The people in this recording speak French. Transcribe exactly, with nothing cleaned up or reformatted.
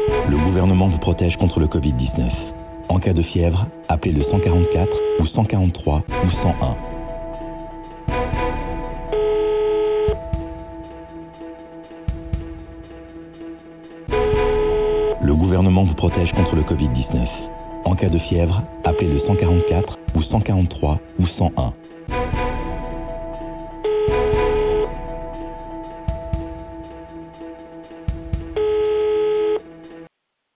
Le gouvernement vous protège contre le Covid dix-neuf. En cas de fièvre, appelez le cent quarante-quatre ou cent quarante-trois ou cent un. Le gouvernement vous protège contre le Covid dix-neuf. En cas de fièvre, appelez le cent quarante-quatre ou cent quarante-trois ou cent un.